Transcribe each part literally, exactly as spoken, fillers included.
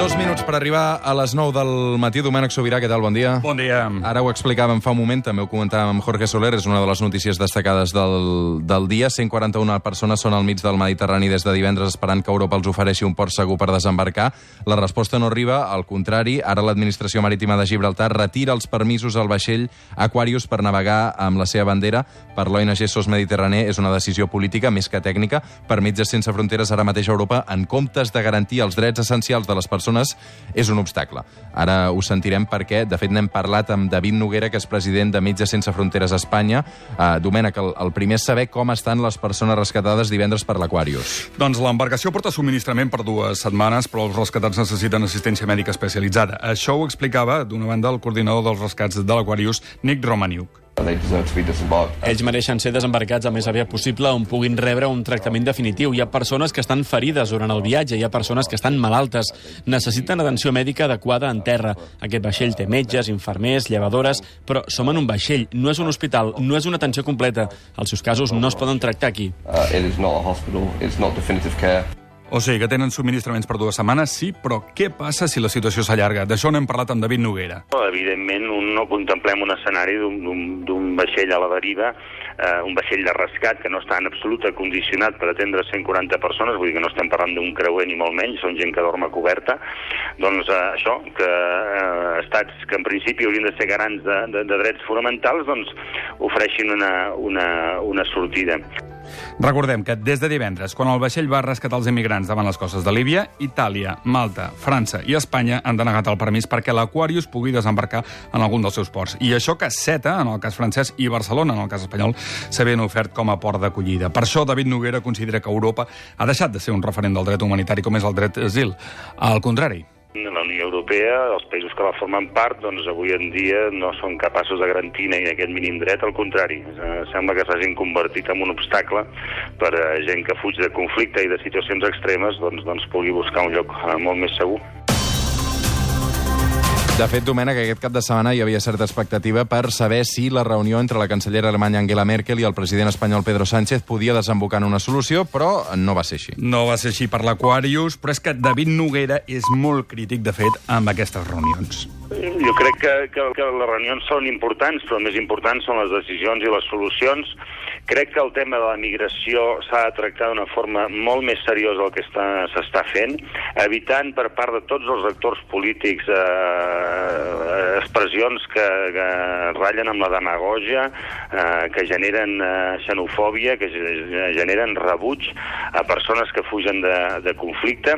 Dos minuts per arribar a les nou del matí. Domènec Sobirà, què tal? Bon dia. Bon dia. Ara ho explicàvem fa un moment, també ho comentàvem amb Jorge Soler, és una de les notícies destacades del, del dia. cent quaranta-una persones són al mig del Mediterrani des de divendres esperant que Europa els ofereixi un port segur per desembarcar. La resposta no arriba, al contrari. Ara l'Administració Marítima de Gibraltar retira els permisos al vaixell Aquarius per navegar amb la seva bandera. Per l'O N G S O S Mediterrani és una decisió política més que tècnica. Per Metges Sense Fronteres, ara mateix a Europa, en comptes de garantir els drets essencials de les persones, és un obstacle. Ara ho sentirem perquè, de fet, n'hem parlat amb David Noguera, que és president de Metges Sense Fronteres a Espanya. Uh, Domènec, el, el primer és saber com estan les persones rescatades divendres per l'Aquarius. Doncs l'embarcació porta subministrament per dues setmanes, però els rescatats necessiten assistència mèdica especialitzada. Això ho explicava, d'una banda, el coordinador dels rescats de l'Aquarius, Nick Romaniuk. Ells mereixen ser desembarcats el més aviat possible on puguin rebre un tractament definitiu. Hi ha persones que estan ferides durant el viatge, hi ha persones que estan malaltes, necessiten atenció mèdica adequada en terra. Aquest vaixell té metges, infermers, llevadores, però som en un vaixell, no és un hospital, no és una atenció completa. Els seus casos no es poden tractar aquí. O sigui que tenen subministraments per dues setmanes, sí, però què passa si la situació s'allarga? D'això n'hem parlat amb David Noguera. Evidentment, no contemplem un escenari d'un vaixell a la deriva, eh, un vaixell de rescat que no està en absoluta condicionat per atendre cent quaranta persones, vull dir que no estem parlant d'un creuer ni molt menys, són gent que dorm a coberta. Doncs eh, això, que eh, estats que en principi haurien de ser garants de, de, de drets fonamentals, doncs ofereixin una, una, una sortida. Recordem que des de divendres, quan el vaixell va rescatar els immigrants davant les costes de Líbia, Itàlia, Malta, França i Espanya han denegat el permís perquè l'Aquarius pugui desembarcar en algun dels seus ports. I això que Ceuta, en el cas francès, i Barcelona, en el cas espanyol, s'havien ofert com a port d'acollida. Per això David Noguera considera que Europa ha deixat de ser un referent del dret humanitari com és el dret d'asil. Al contrari. La Unió Europea, els països que la formen part, doncs avui en dia no són capaços de garantir ni aquest mínim dret, al contrari. Eh, sembla que s'hagin convertit en un obstacle per a gent que fuig de conflicte i de situacions extremes, doncs, doncs pugui buscar un lloc eh, molt més segur. De fet, Domènec, aquest cap de setmana hi havia certa expectativa per saber si la reunió entre la cancellera alemanya Angela Merkel i el president espanyol Pedro Sánchez podia desembocar en una solució, però no va ser així. No va ser així per l'Aquarius, però és que David Noguera és molt crític, de fet, amb aquestes reunions. Jo crec que, que, que les reunions són importants, però el més important són les decisions i les solucions. Crec que el tema de la migració s'ha de tractar d'una forma molt més seriosa del que s'està fent, evitant per part de tots els actors polítics eh, expressions que, que ratllen amb la demagògia, eh, que generen eh, xenofòbia, que generen rebuig a persones que fugen de, de conflicte.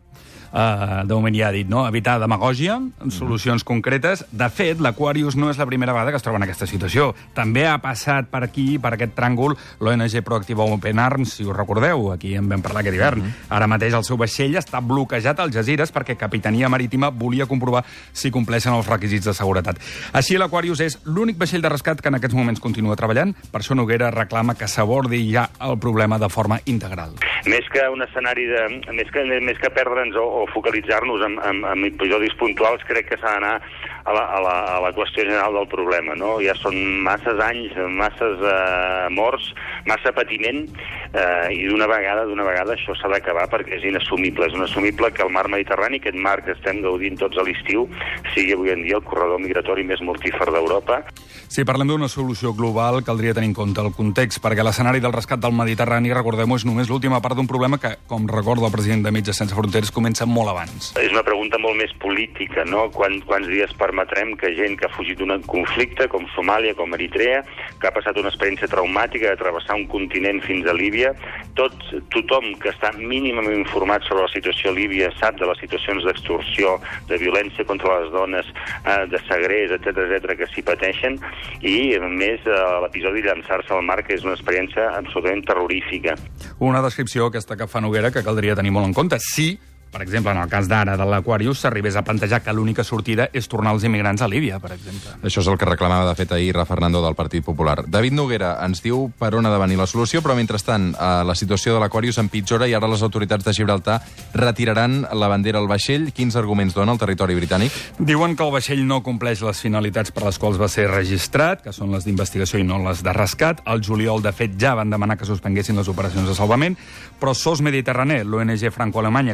Uh, de moment ja ha dit, no? Evitar demagògia, solucions concretes. De fet, l'Aquarius no és la primera vegada que es troba en aquesta situació. També ha passat per aquí, per aquest tràngol, l'O N G Proactiva Open Arms, si us recordeu, aquí en vam parlar aquest hivern. Mm-hmm. Ara mateix el seu vaixell està bloquejat al Algesires perquè Capitania Marítima volia comprovar si compleixen els requisits de seguretat. Així, l'Aquarius és l'únic vaixell de rescat que en aquests moments continua treballant. Per això Noguera reclama que s'abordi ja el problema de forma integral. Més que un escenari de... Més que, més que perdre'ns o, o focalitzar-nos en, en, en episodis puntuals, crec que s'ha d'anar a la, a, la, a la qüestió general del problema, no? Ja són masses anys, masses eh, morts, massa patiment, eh, i d'una vegada, d'una vegada això s'ha d'acabar perquè és inassumible. És inassumible que el mar Mediterrani, aquest mar que estem gaudint tots a l'estiu, sigui avui en dia el corredor migratori més mortífer d'Europa. Si parlem d'una solució global, caldria tenir en compte el context, perquè l'escenari del rescat del Mediterrani, recordem-ho, és només l'última part d'un problema que, com recorda el president de Metges Sense Fronteres, comença molt abans. És una pregunta molt més política, no? Quants, quants dies permetrem que gent que ha fugit d'un conflicte, com Somàlia, com Eritrea, que ha passat una experiència traumàtica de travessar un continent fins a Líbia, tot, tothom que està mínimament informat sobre la situació a Líbia sap de les situacions d'extorsió, de violència contra les dones, eh, de segrest, etcètera, etcètera, que s'hi pateixen, i, a més, l'episodi de llançar-se al mar, que és una experiència absolutament terrorífica. Una descripció aquesta que fa Noguera que caldria tenir molt en compte. Sí, per exemple, en el cas d'ara de l'Aquarius, s'arribés a plantejar que l'única sortida és tornar els immigrants a Líbia, per exemple. Això és el que reclamava, de fet, ahir Rafa Fernando del Partit Popular. David Noguera ens diu per on ha de venir la solució, però mentrestant la situació de l'Aquarius empitjora i ara les autoritats de Gibraltar retiraran la bandera al vaixell. Quins arguments dona el territori britànic? Diuen que el vaixell no compleix les finalitats per les quals va ser registrat, que són les d'investigació i no les de rescat. Al juliol, de fet, ja van demanar que suspenguessin les operacions de salvament, però S O S Mediterrani, l'O N G franco-alemanya, que juntament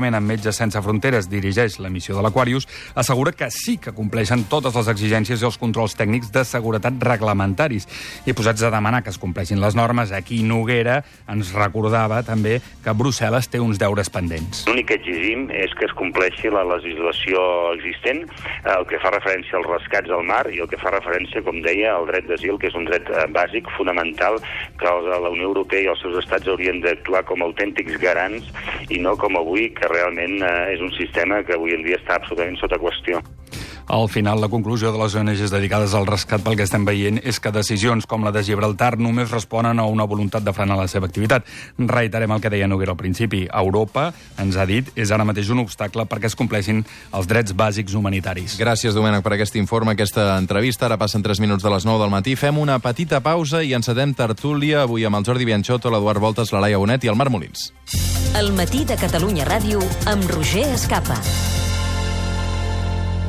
juntament amb Metges Sense Fronteres, dirigeix la missió de l'Aquarius, assegura que sí que compleixen totes les exigències i els controls tècnics de seguretat reglamentaris. I posats a demanar que es compleixin les normes, aquí Noguera ens recordava també que Brussel·les té uns deures pendents. L'únic que exigim és que es compleixi la legislació existent, el que fa referència als rescats al mar i el que fa referència, com deia, al dret d'asil, que és un dret bàsic, fonamental, que la Unió Europea i els seus estats haurien d'actuar com a autèntics garants i no com avui, que realment és un sistema que avui en dia està absolutament sota qüestió. Al final, la conclusió de les O N Ges dedicades al rescat, pel que estem veient, és que decisions com la de Gibraltar només responen a una voluntat de frenar la seva activitat. Reiterem el que deia Noguera al principi. Europa, ens ha dit, és ara mateix un obstacle perquè es compleixin els drets bàsics humanitaris. Gràcies, Domènec, per aquest informe, aquesta entrevista. Ara passen tres minuts de les nou del matí. Fem una petita pausa i encetem tertúlia avui amb el Jordi Bianchotto, l'Eduard Voltes, la Laia Bonet i el Marc Molins. El matí de Catalunya Ràdio amb Roger Escapa.